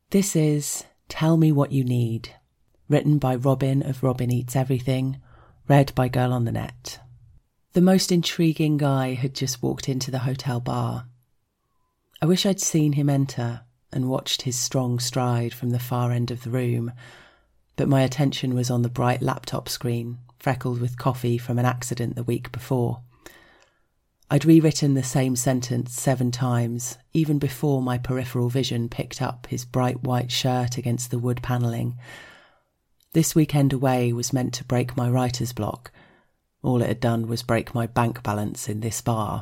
This is Tell Me What You Need, written by Robin of Robin Eats Everything, read by Girl on the Net. The most intriguing guy had just walked into the hotel bar. I wish I'd seen him enter and watched his strong stride from the far end of the room, but my attention was on the bright laptop screen, freckled with coffee from an accident the week before. I'd rewritten the same sentence 7 times, even before my peripheral vision picked up his bright white shirt against the wood panelling. This weekend away was meant to break my writer's block. All it had done was break my bank balance in this bar.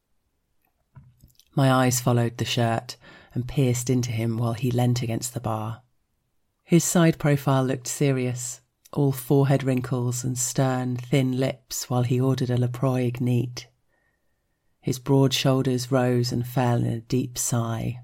My eyes followed the shirt and pierced into him while he leant against the bar. His side profile looked serious, all forehead wrinkles and stern, thin lips while he ordered a Laphroaig neat. His broad shoulders rose and fell in a deep sigh.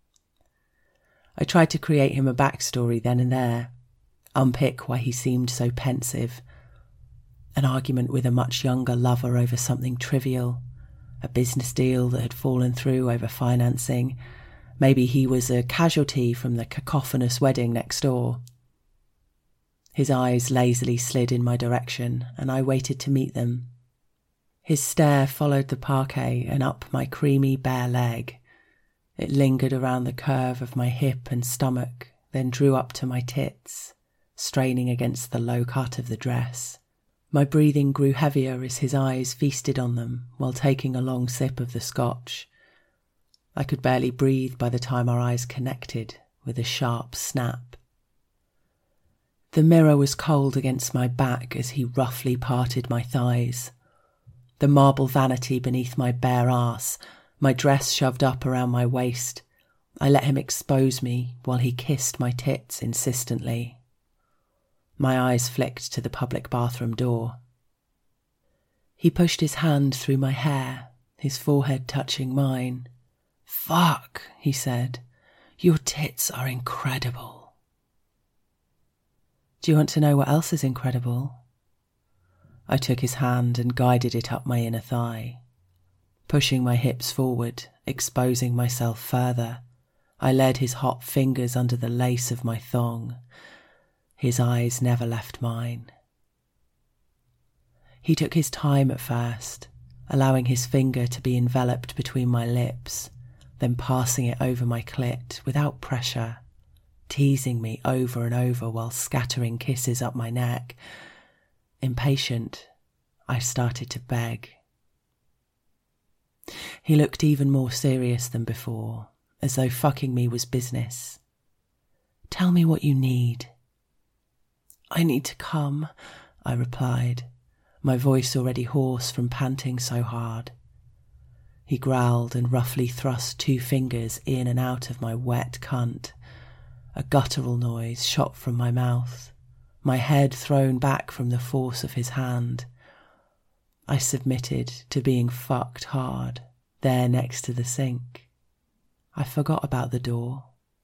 I tried to create him a backstory then and there, unpick why he seemed so pensive. An argument with a much younger lover over something trivial, a business deal that had fallen through over financing. Maybe he was a casualty from the cacophonous wedding next door. His eyes lazily slid in my direction, and I waited to meet them. His stare followed the parquet and up my creamy bare leg. It lingered around the curve of my hip and stomach, then drew up to my tits, straining against the low cut of the dress. My breathing grew heavier as his eyes feasted on them while taking a long sip of the scotch. I could barely breathe by the time our eyes connected with a sharp snap. The mirror was cold against my back as he roughly parted my thighs. The marble vanity beneath my bare arse, my dress shoved up around my waist. I let him expose me while he kissed my tits insistently. My eyes flicked to the public bathroom door. He pushed his hand through my hair, his forehead touching mine. "Fuck," he said. "Your tits are incredible." Do you want to know what else is incredible? I took his hand and guided it up my inner thigh. Pushing my hips forward, exposing myself further, I led his hot fingers under the lace of my thong. His eyes never left mine. He took his time at first, allowing his finger to be enveloped between my lips, then passing it over my clit without pressure, teasing me over and over while scattering kisses up my neck. Impatient, I started to beg. He looked even more serious than before, as though fucking me was business. "Tell me what you need." "I need to come," I replied, my voice already hoarse from panting so hard. He growled and roughly thrust 2 fingers in and out of my wet cunt. A guttural noise shot from my mouth, my head thrown back from the force of his hand. I submitted to being fucked hard, there next to the sink. I forgot about the door.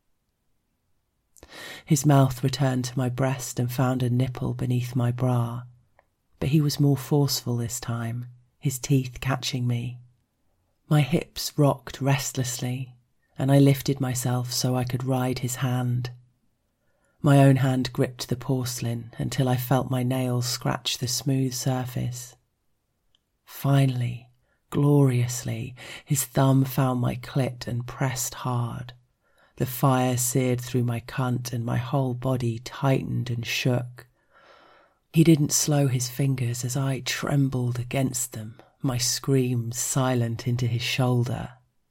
His mouth returned to my breast and found a nipple beneath my bra, but he was more forceful this time, his teeth catching me. My hips rocked restlessly, and I lifted myself so I could ride his hand. My own hand gripped the porcelain until I felt my nails scratch the smooth surface. Finally, gloriously, his thumb found my clit and pressed hard. The fire seared through my cunt and my whole body tightened and shook. He didn't slow his fingers as I trembled against them, my screams silent into his shoulder.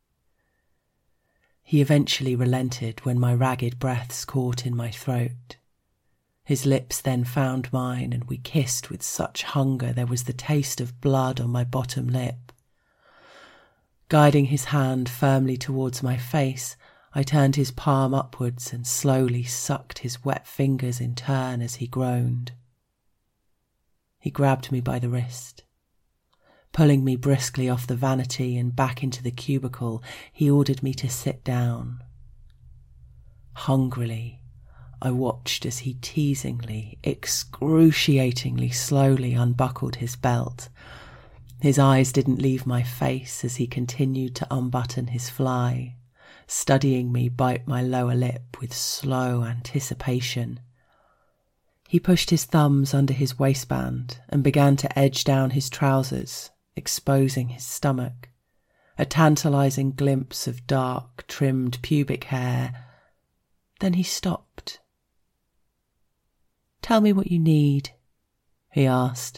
He eventually relented when my ragged breaths caught in my throat. His lips then found mine and we kissed with such hunger there was the taste of blood on my bottom lip. Guiding his hand firmly towards my face, I turned his palm upwards and slowly sucked his wet fingers in turn as he groaned. He grabbed me by the wrist. Pulling me briskly off the vanity and back into the cubicle, he ordered me to sit down. Hungrily, I watched as he teasingly, excruciatingly slowly unbuckled his belt. His eyes didn't leave my face as he continued to unbutton his fly, studying me bite my lower lip with slow anticipation. He pushed his thumbs under his waistband and began to edge down his trousers, exposing his stomach, a tantalizing glimpse of dark, trimmed pubic hair. Then he stopped. "Tell me what you need," he asked.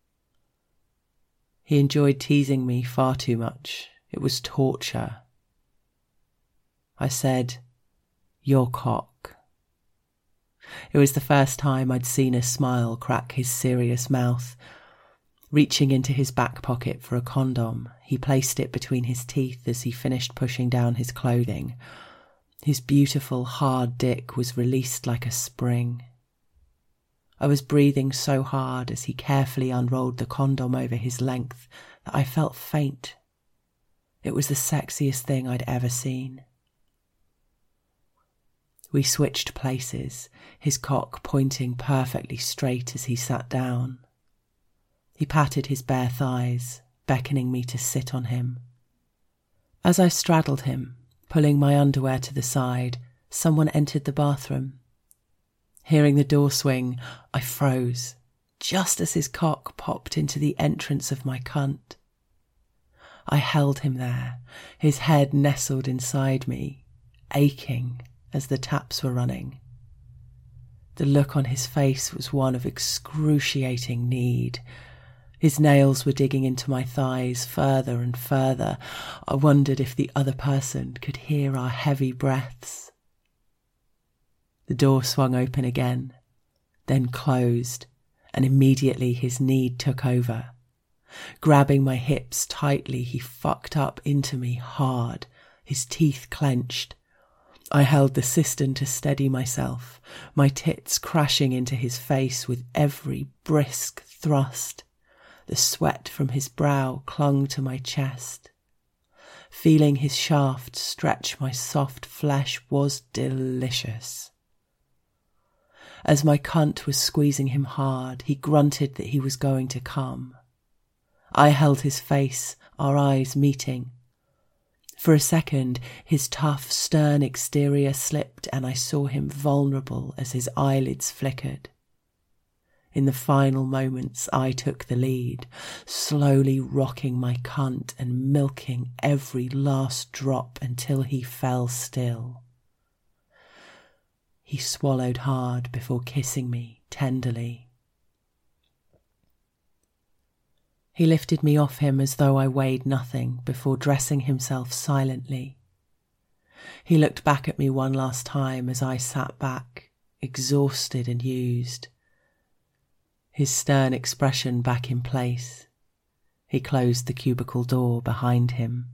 He enjoyed teasing me far too much. It was torture. I said, "Your cock." It was the first time I'd seen a smile crack his serious mouth. Reaching into his back pocket for a condom, he placed it between his teeth as he finished pushing down his clothing. His beautiful, hard dick was released like a spring. I was breathing so hard as he carefully unrolled the condom over his length that I felt faint. It was the sexiest thing I'd ever seen. We switched places, his cock pointing perfectly straight as he sat down. He patted his bare thighs, beckoning me to sit on him. As I straddled him, pulling my underwear to the side, someone entered the bathroom. Hearing the door swing, I froze, just as his cock popped into the entrance of my cunt. I held him there, his head nestled inside me, aching as the taps were running. The look on his face was one of excruciating need. His nails were digging into my thighs further and further. I wondered if the other person could hear our heavy breaths. The door swung open again, then closed, and immediately his need took over. Grabbing my hips tightly, he fucked up into me hard, his teeth clenched. I held the cistern to steady myself, my tits crashing into his face with every brisk thrust. The sweat from his brow clung to my chest. Feeling his shaft stretch my soft flesh was delicious. As my cunt was squeezing him hard, he grunted that he was going to come. I held his face, our eyes meeting. For a second, his tough, stern exterior slipped and I saw him vulnerable as his eyelids flickered. In the final moments, I took the lead, slowly rocking my cunt and milking every last drop until he fell still. He swallowed hard before kissing me tenderly. He lifted me off him as though I weighed nothing before dressing himself silently. He looked back at me one last time as I sat back, exhausted and used. His stern expression back in place, he closed the cubicle door behind him.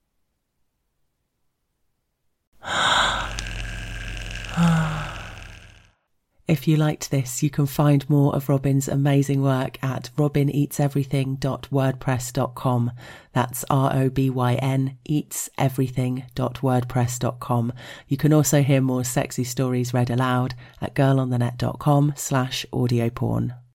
If you liked this, you can find more of Robin's amazing work at robineatseverything.wordpress.com. That's ROBYN eatseverything.wordpress.com. You can also hear more sexy stories read aloud at girlonthenet.com/audioporn.